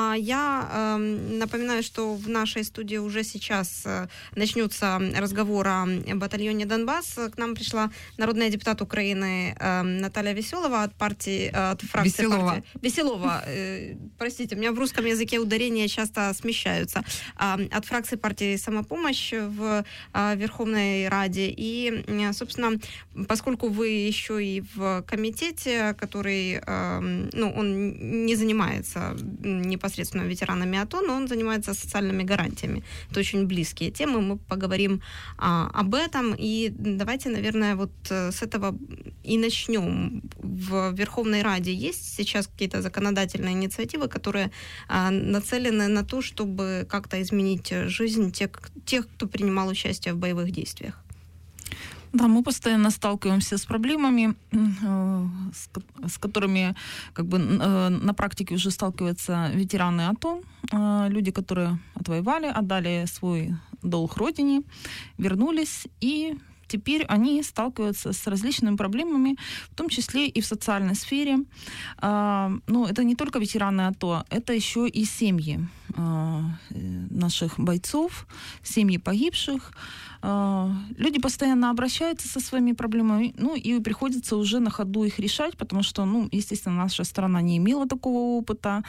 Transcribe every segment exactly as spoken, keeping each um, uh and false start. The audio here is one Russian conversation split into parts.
А я э, напоминаю, что в нашей студии уже сейчас э, начнется разговор о батальоне «Донбасс». К нам пришла народная депутат Украины э, Наталья Веселова от партии, от фракции Веселова. партии. Веселова. Э, простите, у меня в русском языке ударения часто смещаются. Э, от фракции партии «Самопомощь» в э, Верховной Раде. И, э, собственно, поскольку вы еще и в комитете, который, э, ну, он не занимается непосредственно ветеранами АТО, но он занимается социальными гарантиями. Это очень близкие темы, мы поговорим а, об этом. И давайте, наверное, вот с этого и начнем. В Верховной Раде есть сейчас какие-то законодательные инициативы, которые а, нацелены на то, чтобы как-то изменить жизнь тех, тех, кто принимал участие в боевых действиях? Да, мы постоянно сталкиваемся с проблемами, с, с которыми как бы на практике уже сталкиваются ветераны АТО, люди, которые отвоевали, отдали свой долг родине, вернулись, и теперь они сталкиваются с различными проблемами, в том числе и в социальной сфере. Но это не только ветераны АТО, это еще и семьи наших бойцов, семьи погибших. Люди постоянно обращаются со своими проблемами, ну и приходится уже на ходу их решать, потому что, ну, естественно, наша страна не имела такого опыта.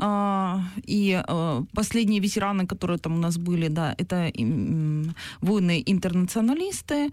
И последние ветераны, которые там у нас были, да, это воины-интернационалисты.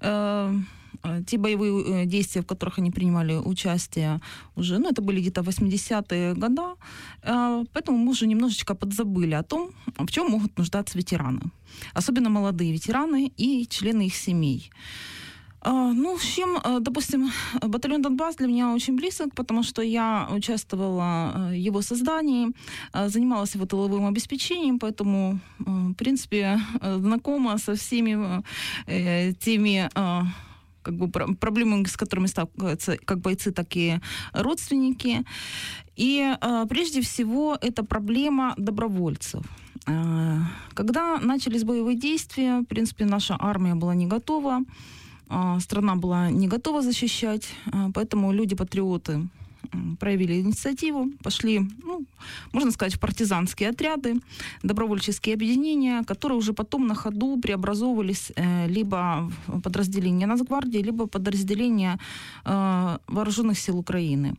Те боевые действия, в которых они принимали участие уже, ну, это были где-то восьмидесятые годы, поэтому мы уже немножечко подзабыли о том, в чем могут нуждаться ветераны. Особенно молодые ветераны и члены их семей. Ну, с чем, допустим, батальон «Донбасс» для меня очень близок, потому что я участвовала в его создании, занималась его тыловым обеспечением, поэтому, в принципе, знакома со всеми теми как бы проблемы, с которыми сталкиваются как бойцы, так и родственники. И э, прежде всего это проблема добровольцев. Э, когда начались боевые действия, в принципе, наша армия была не готова, э, страна была не готова защищать, э, поэтому люди-патриоты проявили инициативу, пошли, ну, можно сказать, в партизанские отряды, добровольческие объединения, которые уже потом на ходу преобразовывались э, либо в подразделения Нацгвардии, либо подразделения э, вооруженных сил Украины.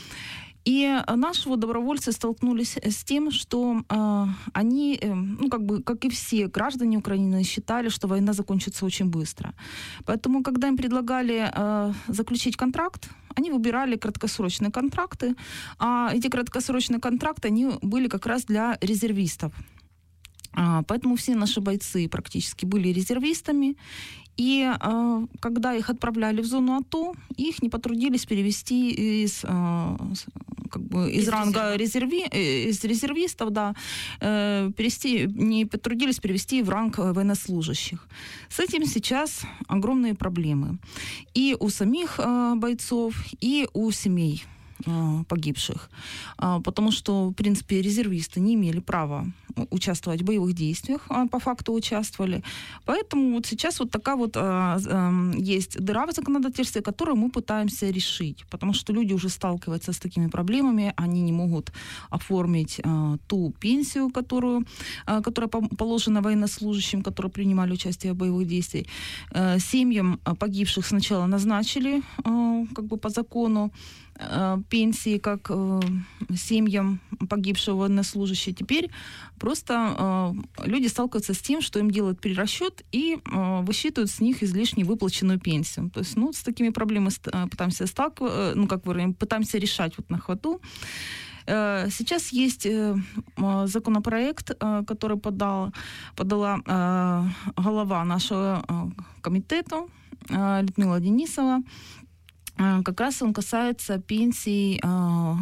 И наши вот добровольцы столкнулись с тем, что э, они, э, ну, как бы, как и все граждане Украины, считали, что война закончится очень быстро. Поэтому, когда им предлагали э, заключить контракт, они выбирали краткосрочные контракты, а эти краткосрочные контракты, они были как раз для резервистов. Поэтому все наши бойцы практически были резервистами, и э, когда их отправляли в зону АТО, их не потрудились перевести из, э, как бы из, из ранга резерви, из резервистов, да, э, перевести, не потрудились перевести в ранг военнослужащих. С этим сейчас огромные проблемы и у самих э, бойцов, и у семей погибших, потому что, в принципе, резервисты не имели права участвовать в боевых действиях, а по факту участвовали. Поэтому вот сейчас вот такая вот а, а, есть дыра в законодательстве, которую мы пытаемся решить, потому что люди уже сталкиваются с такими проблемами, они не могут оформить а, ту пенсию, которую, а, которая положена военнослужащим, которые принимали участие в боевых действиях. А, семьям погибших сначала назначили а, как бы по закону пенсии, как э, семьям погибшего военнослужащего. Теперь просто э, люди сталкиваются с тем, что им делают перерасчет и э, высчитывают с них излишне выплаченную пенсию. То есть, ну, с такими проблемами пытаемся сталкиваться, ну, как вы, пытаемся решать вот на ходу. Э, сейчас есть э, законопроект, э, который подал, подала э, глава нашего э, комитета э, Людмила Денисова. Как раз он касается пенсий э,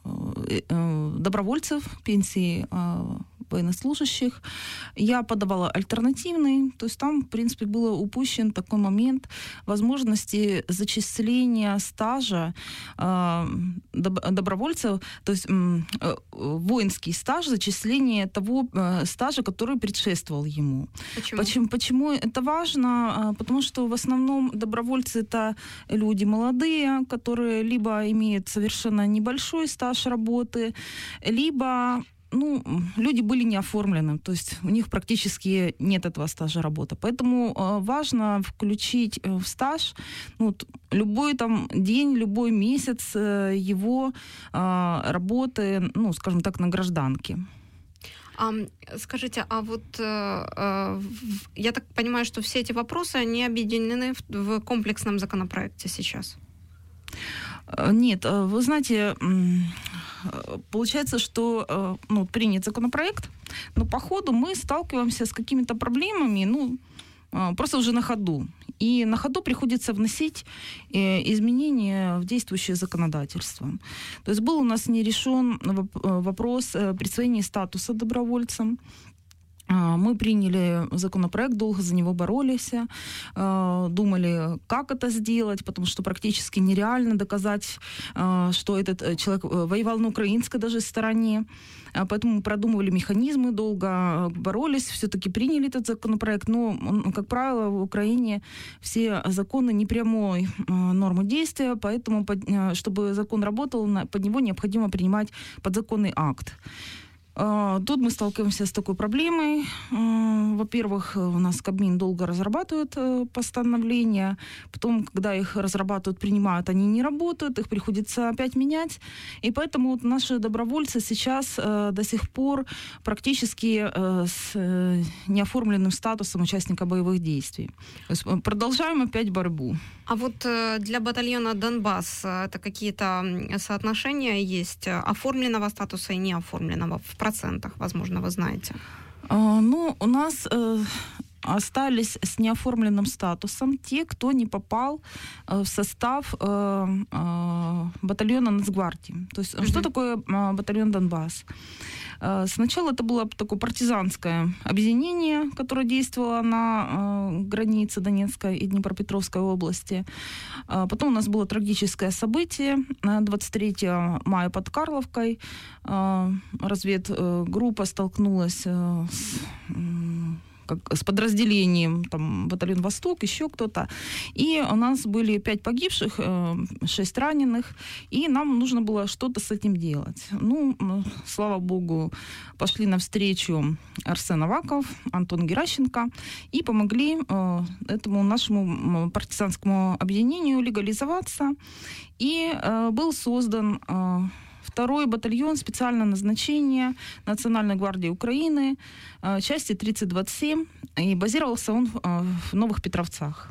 э, добровольцев, пенсий э, военнослужащих. Я подавала альтернативный, то есть там, в принципе, был упущен такой момент возможности зачисления стажа э, добровольцев, то есть э, воинский стаж, зачисление того э, стажа, который предшествовал ему. Почему? Почему, почему это важно? Потому что в основном добровольцы — это люди молодые, которые либо имеют совершенно небольшой стаж работы, либо ну, люди были не оформлены, то есть у них практически нет этого стажа работы. Поэтому э, важно включить э, в стаж ну, вот, любой там день, любой месяц э, его э, работы, ну, скажем так, на гражданке. А, скажите, а вот э, э, я так понимаю, что все эти вопросы, они объединены в, в комплексном законопроекте сейчас? Нет, вы знаете, получается, что ну, принят законопроект, но по ходу мы сталкиваемся с какими-то проблемами, ну, просто уже на ходу. И на ходу приходится вносить изменения в действующее законодательство. То есть был у нас не решен вопрос присвоения статуса добровольцам. Мы приняли законопроект, долго за него боролись, думали, как это сделать, потому что практически нереально доказать, что этот человек воевал на украинской даже стороне. Поэтому мы продумывали механизмы, долго боролись, все-таки приняли этот законопроект. Но, как правило, в Украине все законы не прямой нормы действия, поэтому, чтобы закон работал, под него необходимо принимать подзаконный акт. Тут мы сталкиваемся с такой проблемой. Во-первых, у нас Кабмин долго разрабатывает постановления, потом, когда их разрабатывают, принимают, они не работают, их приходится опять менять. И поэтому вот наши добровольцы сейчас до сих пор практически с неоформленным статусом участника боевых действий. То есть продолжаем опять борьбу. А вот для батальона «Донбасс» это какие-то соотношения есть оформленного статуса и неоформленного в процентах, возможно, вы знаете? А, ну, у нас э, остались с неоформленным статусом те, кто не попал э, в состав э, э, батальона Нацгвардии. То есть, mm-hmm. что такое э, батальон «Донбасс»? Э, сначала это было такое партизанское объединение, которое действовало на э, границе Донецкой и Днепропетровской области. Э, потом у нас было трагическое событие двадцать третьего мая под Карловкой. Э, разведгруппа столкнулась э, с... Э, как, с подразделением, там, батальон «Восток», еще кто-то. И у нас были пять погибших, шесть раненых, и нам нужно было что-то с этим делать. Ну, слава богу, пошли навстречу Арсен Аваков, Антон Геращенко и помогли э, этому нашему партизанскому объединению легализоваться. И э, был создан э, второй батальон специального назначения Национальной гвардии Украины, части тридцать двадцать семь, и базировался он в Новых Петровцах.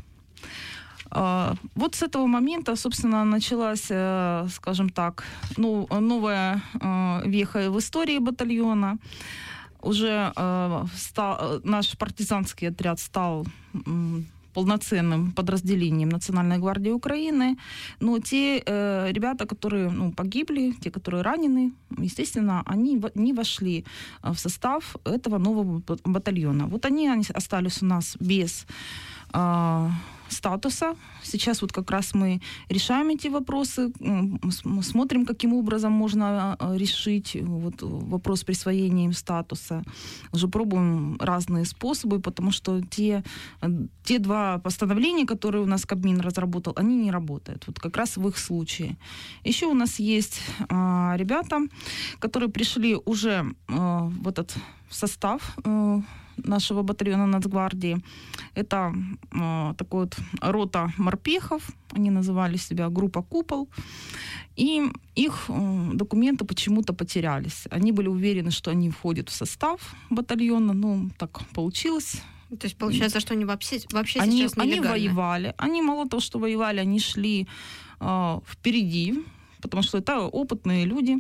Вот с этого момента, собственно, началась, скажем так, ну, новая веха в истории батальона. Уже стал, наш партизанский отряд стал полноценным подразделением Национальной гвардии Украины, но те э, ребята, которые ну, погибли, те, которые ранены, естественно, они в, не вошли в состав этого нового батальона. Вот они, они остались у нас без э, статуса. Сейчас вот как раз мы решаем эти вопросы, мы смотрим, каким образом можно решить вот вопрос присвоения им статуса. Уже пробуем разные способы, потому что те, те два постановления, которые у нас Кабмин разработал, они не работают. Вот как раз в их случае. Еще у нас есть а, ребята, которые пришли уже а, в этот состав а, нашего батальона Нацгвардии. Это э, такой вот рота морпехов, они называли себя группа «Купол», и их э, документы почему-то потерялись. Они были уверены, что они входят в состав батальона, ну, так получилось. То есть получается, что они вообще, вообще они, сейчас нелегальны? Они воевали. Они мало того, что воевали, они шли э, впереди, потому что это опытные люди,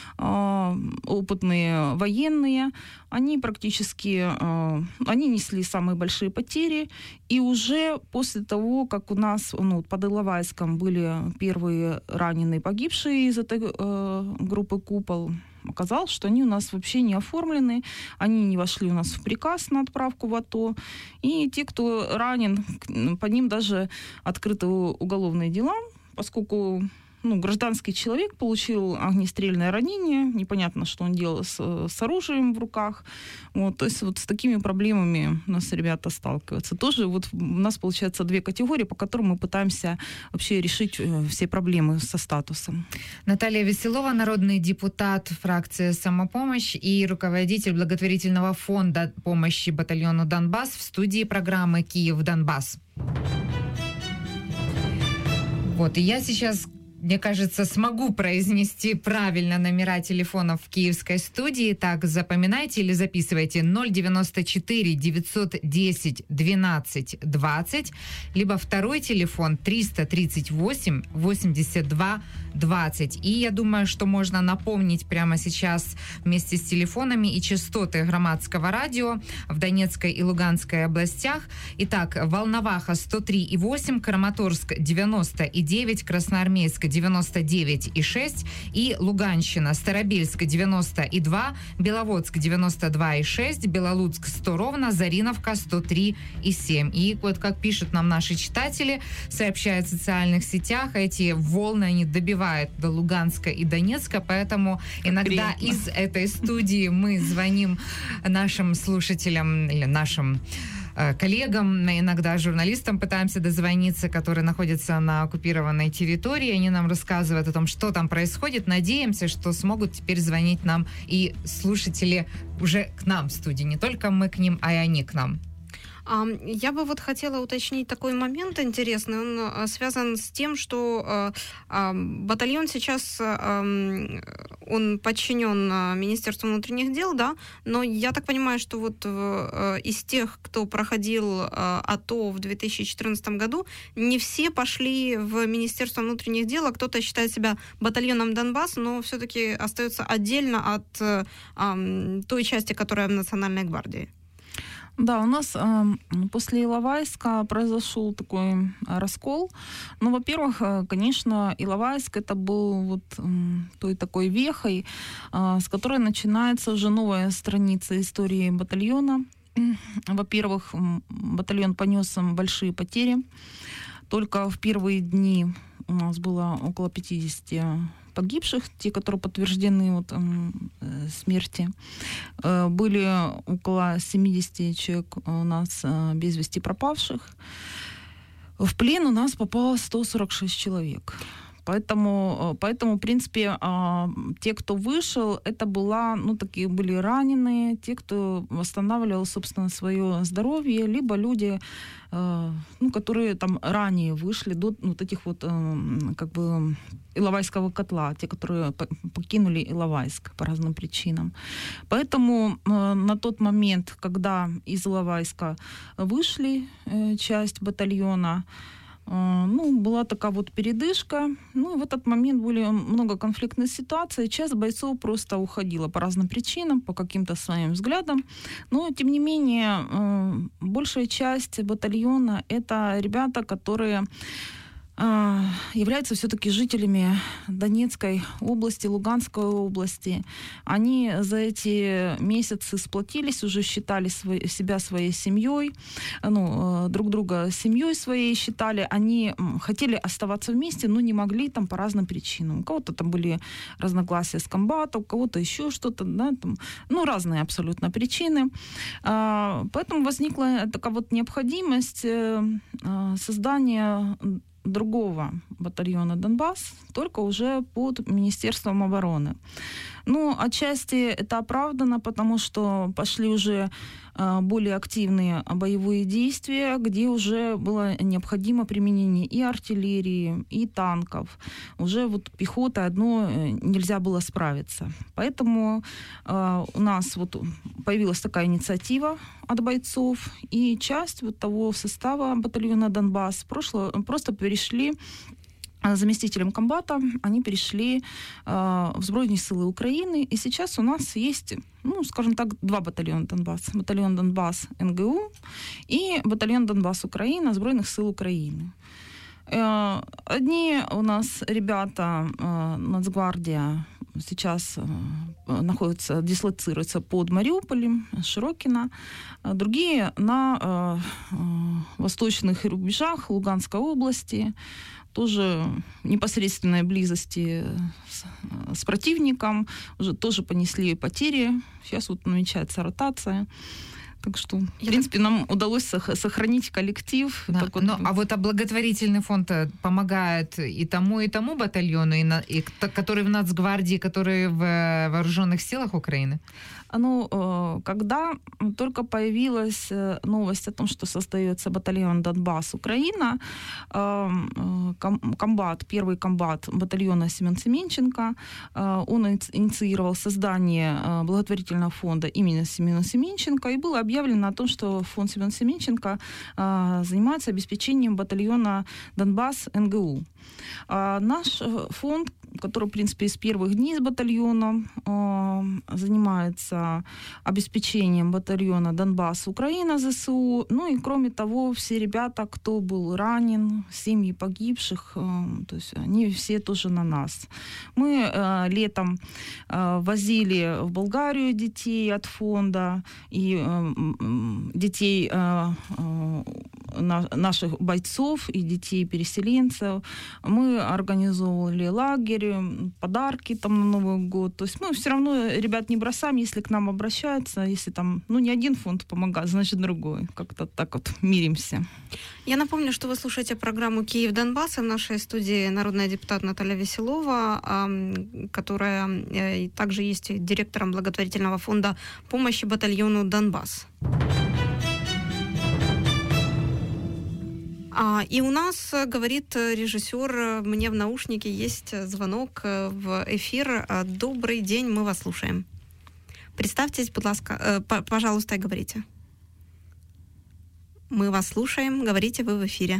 опытные военные. Они практически, они несли самые большие потери. И уже после того, как у нас ну, под Иловайском были первые раненые, погибшие из этой группы «Купол», оказалось, что они у нас вообще не оформлены, они не вошли у нас в приказ на отправку в АТО. И те, кто ранен, по ним даже открыты уголовные дела, поскольку ну, гражданский человек получил огнестрельное ранение, непонятно, что он делал с, с оружием в руках. Вот, то есть вот с такими проблемами у нас ребята сталкиваются. Тоже вот у нас получается две категории, по которым мы пытаемся вообще решить все проблемы со статусом. Наталья Веселова, народный депутат фракции «Самопомощь» и руководитель благотворительного фонда помощи батальону «Донбасс» в студии программы «Киев-Донбасс». Вот, и я сейчас, мне кажется, смогу произнести правильно номера телефонов в киевской студии. Так, запоминайте или записывайте: ноль девяносто четыре девятьсот десять двенадцать двадцать, либо второй телефон триста тридцать восемь восемьдесят два двадцать. И я думаю, что можно напомнить прямо сейчас вместе с телефонами и частоты громадского радио в Донецкой и Луганской областях. Итак, Волноваха сто три и восемь, Краматорск девяносто и девять, Красноармейск девяносто девять и шесть и Луганщина, Старобельск девяносто и два, Беловодск девяносто два и шесть, Белолуцк сто ровно, Зариновка сто три и семь. И вот как пишут нам наши читатели, сообщают в социальных сетях, эти волны, они добивают до Луганска и Донецка, поэтому как иногда приятно. Из этой студии мы звоним нашим слушателям или нашим коллегам, иногда журналистам пытаемся дозвониться, которые находятся на оккупированной территории. Они нам рассказывают о том, что там происходит. Надеемся, что смогут теперь звонить нам и слушатели уже к нам в студии. Не только мы к ним, а и они к нам. Я бы вот хотела уточнить такой момент интересный. Он связан с тем, что батальон сейчас, он подчинен Министерству внутренних дел, да, но я так понимаю, что вот из тех, кто проходил АТО в две тысячи четырнадцатом году, не все пошли в Министерство внутренних дел, а кто-то считает себя батальоном Донбасс, но все-таки остается отдельно от той части, которая в Национальной гвардии. Да, у нас э, после Иловайска произошел такой э, раскол. Ну, во-первых, э, конечно, Иловайск это был вот э, той такой вехой, э, с которой начинается уже новая страница истории батальона. Во-первых, батальон понес большие потери. Только в первые дни у нас было около пятьдесят погибших, те, которые подтверждены вот, э, смерти. Э, были около семьдесят человек у нас э, без вести пропавших. В плен у нас попало сто сорок шесть человек. Поэтому, поэтому, в принципе, те, кто вышел, это была, ну, такие были раненые, те, кто восстанавливал, собственно, свое здоровье, либо люди, ну, которые там ранее вышли до вот этих вот, как бы, Иловайского котла, те, которые покинули Иловайск по разным причинам. Поэтому на тот момент, когда из Иловайска вышли часть батальона, ну, была такая вот передышка. Ну, и в этот момент были много конфликтных ситуаций. Часть бойцов просто уходила по разным причинам, по каким-то своим взглядам. Но, тем не менее, большая часть батальона — это ребята, которые являются все-таки жителями Донецкой области, Луганской области. Они за эти месяцы сплотились, уже считали свой, себя своей семьей, ну, друг друга семьей своей считали. Они хотели оставаться вместе, но не могли там по разным причинам. У кого-то там были разногласия с комбатом, у кого-то еще что-то, да, там, ну, разные абсолютно причины. Поэтому возникла такая вот необходимость создания другого батальона «Донбасс», только уже под Министерством обороны. Ну, отчасти это оправдано, потому что пошли уже э, более активные боевые действия, где уже было необходимо применение и артиллерии, и танков. Уже вот пехотой одно нельзя было справиться. Поэтому э, у нас вот появилась такая инициатива от бойцов, и часть вот того состава батальона «Донбасс» прошло, просто перешли заместителем комбата, они перешли э, в Збройные силы Украины, и сейчас у нас есть, ну, скажем так, два батальона «Донбасс». Батальон «Донбасс» эн гэ у и батальон «Донбасс» Украина Збройных сил Украины. Э, одни у нас ребята, э, Нацгвардия, сейчас э, находятся, дислоцируются под Мариуполем, Широкино, а другие на э, э, восточных рубежах Луганской области, тоже в непосредственной близости с, с противником, уже тоже понесли потери. Сейчас вот намечается ротация. Так что, в Я принципе, так... нам удалось сохранить коллектив. Да, так вот... но, а вот а благотворительный фонд помогает и тому, и тому батальону, и, на, и который в Нацгвардии, который в вооруженных силах Украины? Ну, когда только появилась новость о том, что создается батальон Донбасс Украина, комбат, первый комбат батальона Семен Семенченко, он инициировал создание благотворительного фонда имени Семена Семенченко, и было объявлено о том, что фонд Семена Семенченко занимается обеспечением батальона Донбасс эн гэ у. Наш фонд, который, в принципе, с первых дней с батальоном э, занимается обеспечением батальона Донбасс Украина зэ эс у. Ну и, кроме того, все ребята, кто был ранен, семьи погибших, э, то есть они все тоже на нас. Мы э, летом э, возили в Болгарию детей от фонда и э, детей э, э, наших бойцов и детей переселенцев. Мы организовывали лагерь, подарки там на Новый год. То есть мы все равно ребят не бросаем, если к нам обращаются, если там, ну, не один фонд помогает, значит, другой. Как-то так вот миримся. Я напомню, что вы слушаете программу «Киев-Донбасс». В нашей студии народная депутат Наталья Веселова, которая также есть директором благотворительного фонда помощи батальону «Донбасс». А, и у нас, говорит режиссер, мне в наушнике есть звонок в эфир. Добрый день, мы вас слушаем. Представьтесь, будь ласка, пожалуйста, говорите. Мы вас слушаем, говорите, вы в эфире.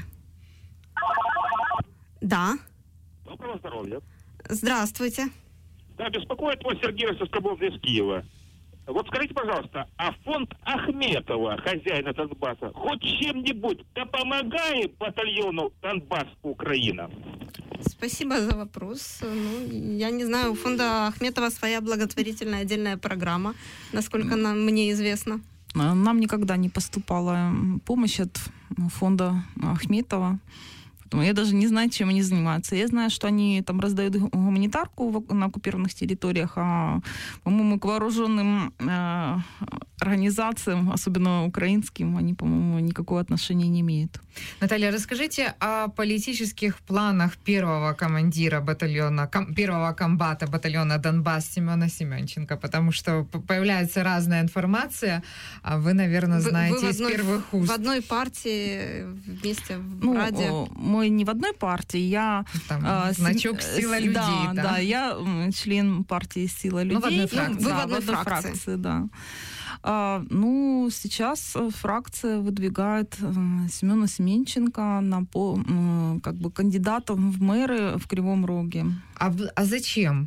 Да. Доброго здоровья. Здравствуйте. Да, беспокоит вас Сергей Соскобов из Киева. Вот скажите, пожалуйста, а фонд Ахметова, хозяина Донбасса, хоть чем-нибудь да помогает батальону Донбасс Украина? Спасибо за вопрос. Ну, я не знаю, у фонда Ахметова своя благотворительная отдельная программа, насколько нам, мне известно. Нам никогда не поступала помощь от фонда Ахметова. Я даже не знаю, чем они занимаются. Я знаю, что они там раздают гуманитарку на оккупированных территориях, а, по-моему, к вооруженным э, организациям, особенно украинским, они, по-моему, никакого отношения не имеют. Наталья, расскажите о политических планах первого командира батальона, ком, первого комбата батальона Донбасс Семена Семенченко, потому что появляется разная информация, а вы, наверное, знаете вы, вы из одной, первых уст. В одной партии вместе в ну, Раде. Мы не в одной партии, я... Там, э, значок «Сила людей», да, да? Да, я член партии «Сила людей». Ну, в одной фракции. Вы да, в одной, в одной фракции, фракции, да. А, ну, сейчас фракция выдвигает э, Семена Семенченко на, по, э, как бы кандидатом в мэры в Кривом Роге. А, а зачем?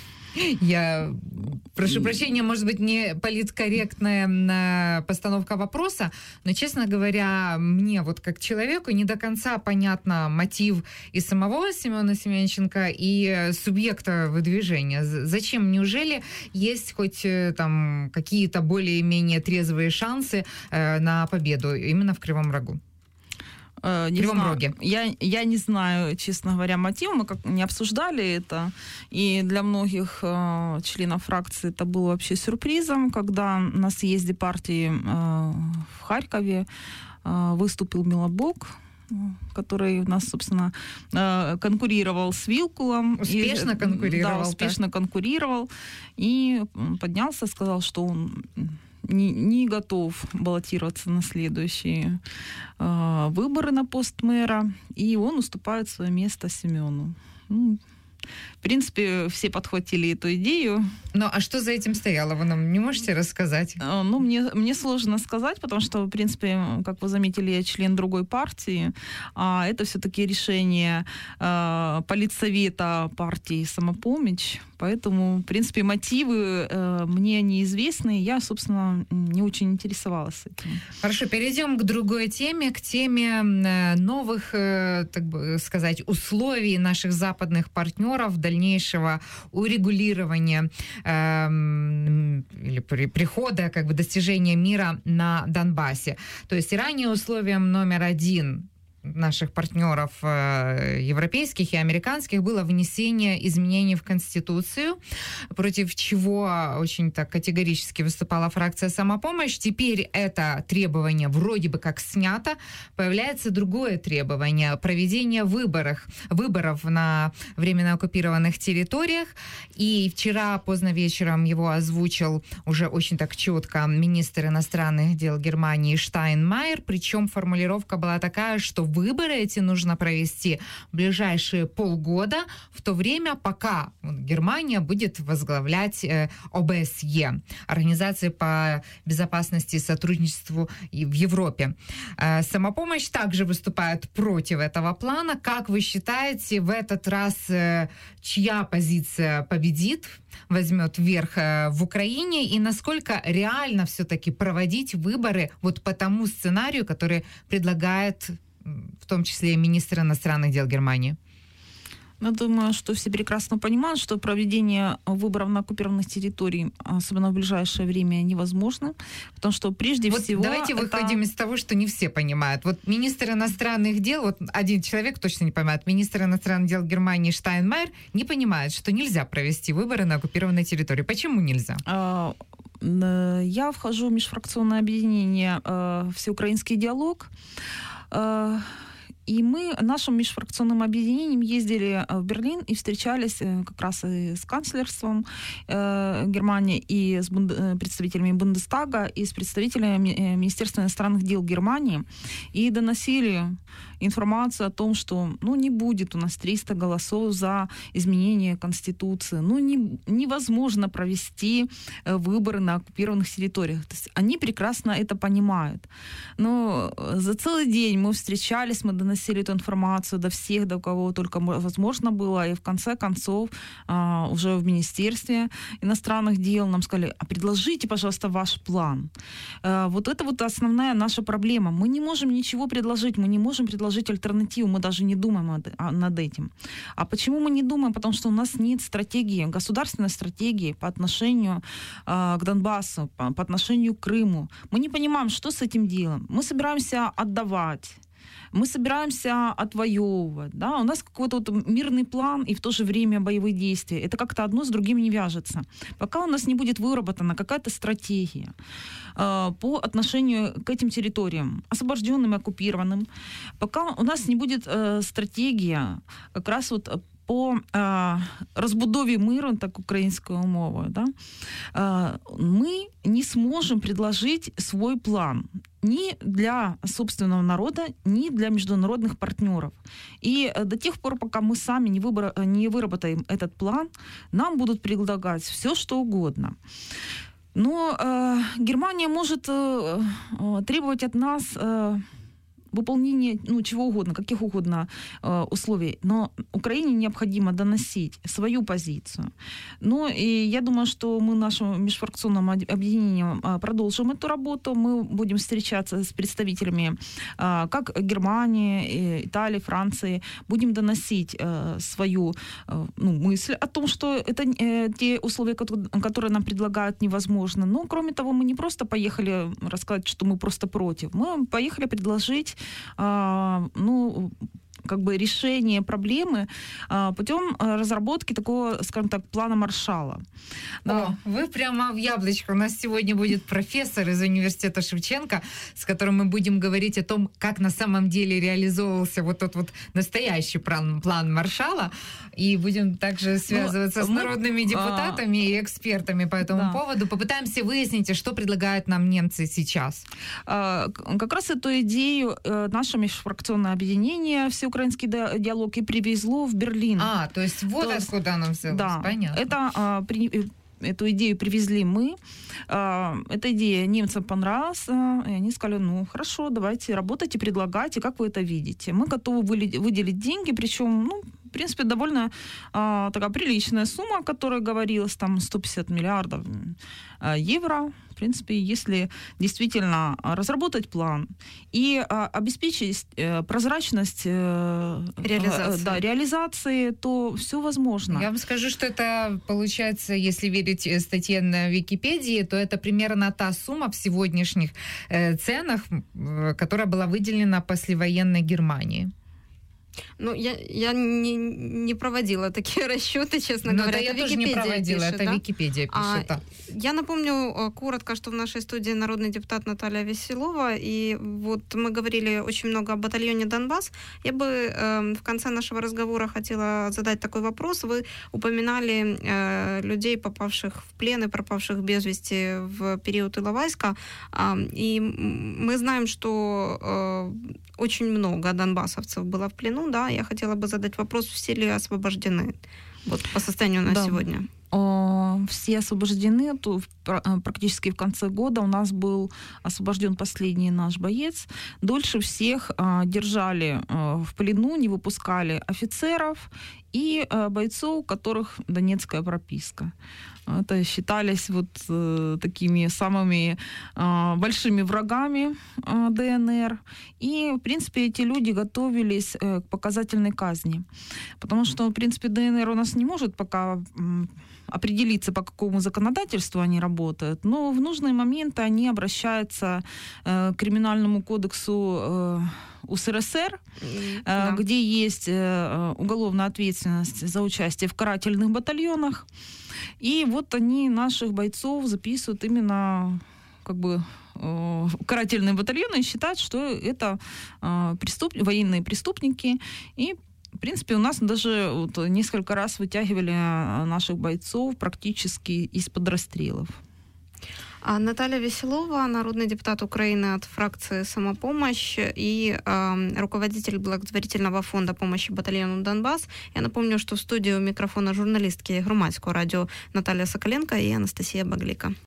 Я прошу прощения, может быть, не политкорректная постановка вопроса, но, честно говоря, мне вот как человеку не до конца понятно мотив и самого Семена Семенченко, и субъекта выдвижения. Зачем? Неужели есть хоть там какие-то более-менее трезвые шансы э, на победу именно в Кривом Рогу? Не Кривом знаю. Роге. Я, я не знаю, честно говоря, мотив. Мы как не обсуждали это. И для многих э, членов фракции это было вообще сюрпризом, когда на съезде партии э, в Харькове э, выступил Милобок, который у нас, собственно, э, конкурировал с Вилкулом. Успешно и, конкурировал. Да, успешно так. конкурировал. И поднялся, сказал, что он... Не, не готов баллотироваться на следующие э, выборы на пост мэра, и он уступает свое место Семену. Ну, в принципе, все подхватили эту идею. Ну, а что за этим стояло? Вы нам не можете рассказать? Э, ну, мне, мне сложно сказать, потому что, в принципе, как вы заметили, я член другой партии, а это все-таки решение э, политсовета партии «Самопомощь». Поэтому, в принципе, мотивы э, мне неизвестны. Я, собственно, не очень интересовалась этим. Хорошо, перейдем к другой теме, к теме новых, э, так бы сказать, условий наших западных партнеров, дальнейшего урегулирования э, или при, прихода, как бы достижения мира на Донбассе. То есть ранее условием номер один наших партнеров европейских и американских было внесение изменений в Конституцию, против чего очень так категорически выступала фракция «Самопомощь». Теперь это требование вроде бы как снято. Появляется другое требование – проведение выборов, выборов на временно оккупированных территориях. И вчера поздно вечером его озвучил уже очень так четко министр иностранных дел Германии Штайнмайер. Причем формулировка была такая, что выборы эти нужно провести в ближайшие полгода, в то время, пока Германия будет возглавлять э, о бэ эс е, Организации по безопасности и сотрудничеству в Европе. Э, Самопомощь также выступает против этого плана. Как вы считаете, в этот раз э, чья позиция победит, возьмет верх э, в Украине, и насколько реально все-таки проводить выборы вот по тому сценарию, который предлагает в том числе и министр иностранных дел Германии? Я думаю, что все прекрасно понимают, что проведение выборов на оккупированных территориях, особенно в ближайшее время, невозможно, потому что прежде вот всего... Давайте это... выходим из того, что не все понимают. Вот министр иностранных дел, вот один человек точно не понимает, министр иностранных дел Германии Штайнмайер не понимает, что нельзя провести выборы на оккупированной территории. Почему нельзя? А... Я вхожу в межфракционное объединение «Всеукраинский диалог», и мы нашим межфракционным объединением ездили в Берлин и встречались как раз и с канцлерством Германии, и с представителями Бундестага, и с представителями Министерства иностранных дел Германии, и доносили информацию о том, что ну, не будет у нас триста голосов за изменение Конституции, ну не, невозможно провести выборы на оккупированных территориях. То есть они прекрасно это понимают. Но за целый день мы встречались, мы доносили эту информацию до всех, до кого только возможно было, и в конце концов уже в Министерстве иностранных дел нам сказали: а предложите, пожалуйста, ваш план. Вот это вот основная наша проблема. Мы не можем ничего предложить, мы не можем предложить альтернативу, мы даже не думаем над этим. А почему мы не думаем? Потому что у нас нет стратегии, государственной стратегии по отношению э, к Донбассу, по, по отношению к Крыму. Мы не понимаем, что с этим делаем. Мы собираемся отдавать, мы собираемся отвоевывать. Да? У нас какой-то вот мирный план и в то же время боевые действия. Это как-то одно с другим не вяжется. Пока у нас не будет выработана какая-то стратегия э, по отношению к этим территориям, освобожденным и оккупированным, пока у нас не будет э, стратегия как раз вот по э, розбудові миру, так українською мовою, да, э, мы не сможем предложить свой план ни для собственного народа, ни для международных партнеров. И до тех пор, пока мы сами не, выбор... не выработаем этот план, нам будут предлагать все, что угодно. Но э, Германия может э, требовать от нас э, выполнение, ну, чего угодно, каких угодно э, условий. Но Украине необходимо доносить свою позицию. Ну, и я думаю, что мы нашим межфракционным объединением э, продолжим эту работу. Мы будем встречаться с представителями э, как Германии, э, Италии, Франции. Будем доносить э, свою э, ну, мысль о том, что это э, те условия, которые нам предлагают, невозможно. Но, кроме того, мы не просто поехали рассказать, что мы просто против. Мы поехали предложить А, ну, как бы решение проблемы а, путем разработки такого, скажем так, плана Маршалла. Да. О, вы прямо в яблочко. У нас сегодня будет профессор из университета Шевченко, с которым мы будем говорить о том, как на самом деле реализовывался вот тот вот настоящий план, план Маршалла. И будем также связываться ну, с народными мы, депутатами а, и экспертами по этому да. поводу. Попытаемся выяснить, что предлагают нам немцы сейчас. А, как раз эту идею наше межфракционное объединение «Всеукраинский диалог» и привезло в Берлин. А, то есть вот то откуда оно взялось. Да, понятно. Это а, при, эту идею привезли мы. А, эта идея немцам понравилась, а, и они сказали: ну, хорошо, давайте работайте, предлагайте, как вы это видите. Мы готовы выделить деньги, причем, ну, в принципе, довольно а, такая приличная сумма, о которой говорилось, там сто пятьдесят миллиардов а, евро принципе, если действительно разработать план и а, обеспечить э, прозрачность э, реализации. Э, да, реализации, то все возможно. Я вам скажу, что это получается, если верить статье на Википедии, то это примерно та сумма в сегодняшних э, ценах, э, которая была выделена послевоенной Германии. Ну, я, я не, не проводила такие расчеты, честно Но говоря. да, я это тоже не Википедия проводила, пишет, это да? Википедия пишет. А, да. Я напомню коротко, что в нашей студии народный депутат Наталья Веселова, и вот мы говорили очень много о батальоне «Донбасс». Я бы э, в конце нашего разговора хотела задать такой вопрос. Вы упоминали э, людей, попавших в плен и пропавших без вести в период Иловайска, э, и мы знаем, что э, очень много донбассовцев было в плену, да, я хотела бы задать вопрос, все ли освобождены вот, по состоянию на да. сегодня? Все освобождены. То практически в конце года у нас был освобожден последний наш боец. Дольше всех держали в плену, не выпускали офицеров и бойцов, у которых донецкая прописка. Это считались вот э, такими самыми э, большими врагами э, ДНР. И, в принципе, эти люди готовились э, к показательной казни. Потому что, в принципе, ДНР у нас не может пока э, определиться, по какому законодательству они работают, но в нужные моменты они обращаются э, к Криминальному кодексу э, УСРСР, э, Да. где есть э, уголовная ответственность за участие в карательных батальонах. И вот они наших бойцов записывают именно как бы э, карательные батальоны и считают, что это э, преступ... военные преступники. И, в принципе, у нас даже вот несколько раз вытягивали наших бойцов практически из-под расстрелов. А Наталья Веселова, народный депутат Украины от фракции «Самопомощь» и э, руководитель благотворительного фонда помощи батальону «Донбасс». Я напомню, что в студии у микрофона журналистки Громадського радио Наталья Соколенко и Анастасия Багліка.